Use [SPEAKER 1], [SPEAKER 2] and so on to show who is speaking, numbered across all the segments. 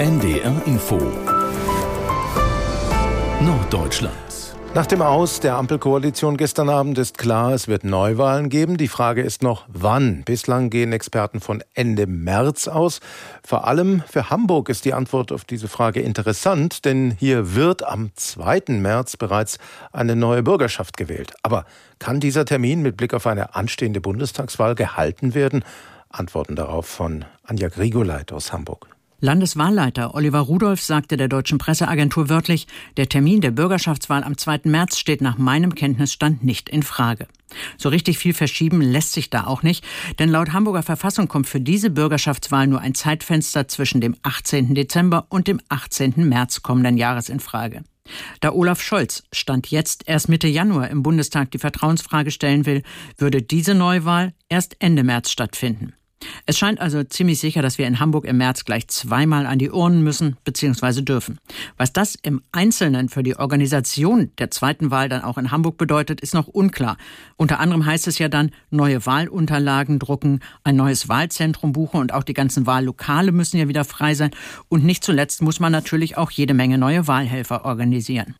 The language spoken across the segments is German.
[SPEAKER 1] NDR Info Norddeutschland.
[SPEAKER 2] Nach dem Aus der Ampelkoalition gestern Abend ist klar, es wird Neuwahlen geben. Die Frage ist noch, wann? Bislang gehen Experten von Ende März aus. Vor allem für Hamburg ist die Antwort auf diese Frage interessant, denn hier wird am 2. März bereits eine neue Bürgerschaft gewählt. Aber kann dieser Termin mit Blick auf eine anstehende Bundestagswahl gehalten werden? Antworten darauf von Anja Grigoleit aus Hamburg.
[SPEAKER 3] Landeswahlleiter Oliver Rudolph sagte der Deutschen Presseagentur wörtlich, der Termin der Bürgerschaftswahl am 2. März steht nach meinem Kenntnisstand nicht in Frage. So richtig viel verschieben lässt sich da auch nicht, denn laut Hamburger Verfassung kommt für diese Bürgerschaftswahl nur ein Zeitfenster zwischen dem 18. Dezember und dem 18. März kommenden Jahres in Frage. Da Olaf Scholz Stand jetzt erst Mitte Januar im Bundestag die Vertrauensfrage stellen will, würde diese Neuwahl erst Ende März stattfinden. Es scheint also ziemlich sicher, dass wir in Hamburg im März gleich zweimal an die Urnen müssen bzw. dürfen. Was das im Einzelnen für die Organisation der zweiten Wahl dann auch in Hamburg bedeutet, ist noch unklar. Unter anderem heißt es ja dann, neue Wahlunterlagen drucken, ein neues Wahlzentrum buchen und auch die ganzen Wahllokale müssen ja wieder frei sein. Und nicht zuletzt muss man natürlich auch jede Menge neue Wahlhelfer organisieren.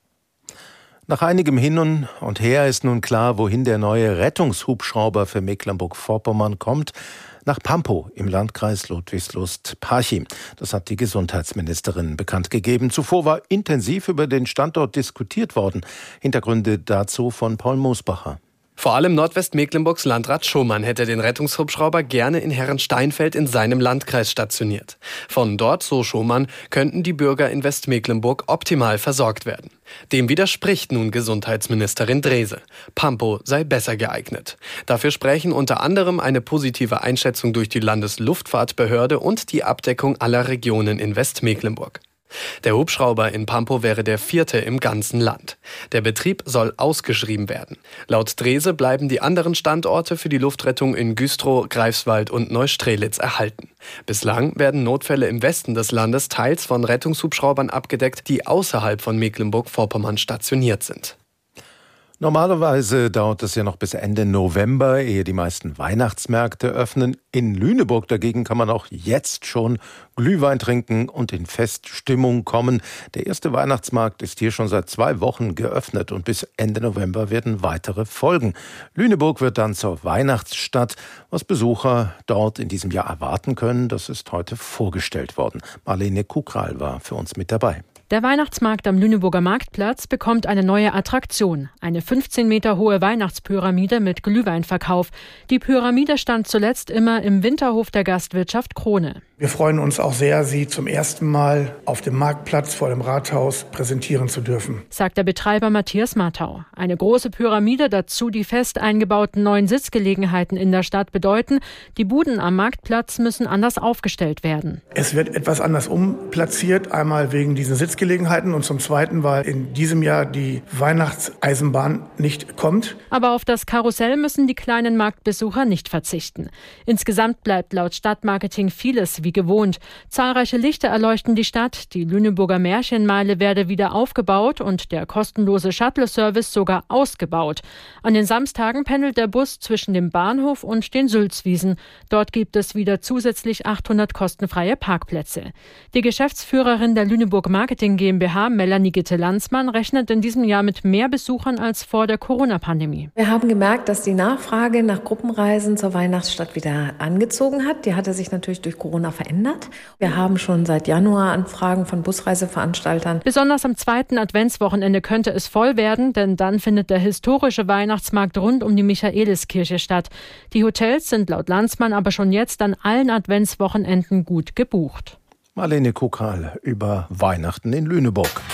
[SPEAKER 2] Nach einigem Hin und Her ist nun klar, wohin der neue Rettungshubschrauber für Mecklenburg-Vorpommern kommt. Nach Pampow im Landkreis Ludwigslust-Parchim. Das hat die Gesundheitsministerin bekannt gegeben. Zuvor war intensiv über den Standort diskutiert worden. Hintergründe dazu von Paul Moosbacher.
[SPEAKER 4] Vor allem Nordwestmecklenburgs Landrat Schomann hätte den Rettungshubschrauber gerne in Herrensteinfeld in seinem Landkreis stationiert. Von dort, so Schomann, könnten die Bürger in Westmecklenburg optimal versorgt werden. Dem widerspricht nun Gesundheitsministerin Drese. Pampow sei besser geeignet. Dafür sprechen unter anderem eine positive Einschätzung durch die Landesluftfahrtbehörde und die Abdeckung aller Regionen in Westmecklenburg. Der Hubschrauber in Pampow wäre der 4. im ganzen Land. Der Betrieb soll ausgeschrieben werden. Laut Drese bleiben die anderen Standorte für die Luftrettung in Güstrow, Greifswald und Neustrelitz erhalten. Bislang werden Notfälle im Westen des Landes teils von Rettungshubschraubern abgedeckt, die außerhalb von Mecklenburg-Vorpommern stationiert sind.
[SPEAKER 2] Normalerweise dauert es ja noch bis Ende November, ehe die meisten Weihnachtsmärkte öffnen. In Lüneburg dagegen kann man auch jetzt schon Glühwein trinken und in Feststimmung kommen. Der erste Weihnachtsmarkt ist hier schon seit 2 Wochen geöffnet und bis Ende November werden weitere folgen. Lüneburg wird dann zur Weihnachtsstadt. Was Besucher dort in diesem Jahr erwarten können, das ist heute vorgestellt worden. Marlene Kukral war für uns mit dabei.
[SPEAKER 5] Der Weihnachtsmarkt am Lüneburger Marktplatz bekommt eine neue Attraktion. Eine 15 Meter hohe Weihnachtspyramide mit Glühweinverkauf. Die Pyramide stand zuletzt immer im Winterhof der Gastwirtschaft Krone.
[SPEAKER 6] Wir freuen uns auch sehr, Sie zum ersten Mal auf dem Marktplatz vor dem Rathaus präsentieren zu dürfen,
[SPEAKER 5] sagt der Betreiber Matthias Matau. Eine große Pyramide, dazu die fest eingebauten neuen Sitzgelegenheiten in der Stadt bedeuten, die Buden am Marktplatz müssen anders aufgestellt werden.
[SPEAKER 6] Es wird etwas anders umplatziert, einmal wegen diesen Sitzgelegenheiten und zum Zweiten, weil in diesem Jahr die Weihnachtseisenbahn nicht kommt.
[SPEAKER 5] Aber auf das Karussell müssen die kleinen Marktbesucher nicht verzichten. Insgesamt bleibt laut Stadtmarketing vieles wie gewohnt. Zahlreiche Lichter erleuchten die Stadt, die Lüneburger Märchenmeile werde wieder aufgebaut und der kostenlose Shuttle-Service sogar ausgebaut. An den Samstagen pendelt der Bus zwischen dem Bahnhof und den Sülzwiesen. Dort gibt es wieder zusätzlich 800 kostenfreie Parkplätze. Die Geschäftsführerin der Lüneburg Marketing GmbH, Melanie Gitte-Landsmann, rechnet in diesem Jahr mit mehr Besuchern als vor der Corona-Pandemie.
[SPEAKER 7] Wir haben gemerkt, dass die Nachfrage nach Gruppenreisen zur Weihnachtsstadt wieder angezogen hat. Die hatte sich natürlich durch Corona verändert. Wir haben schon seit Januar Anfragen von Busreiseveranstaltern.
[SPEAKER 5] Besonders am 2. Adventswochenende könnte es voll werden, denn dann findet der historische Weihnachtsmarkt rund um die Michaeliskirche statt. Die Hotels sind laut Landsmann aber schon jetzt an allen Adventswochenenden gut gebucht.
[SPEAKER 2] Marlene Kukral über Weihnachten in Lüneburg.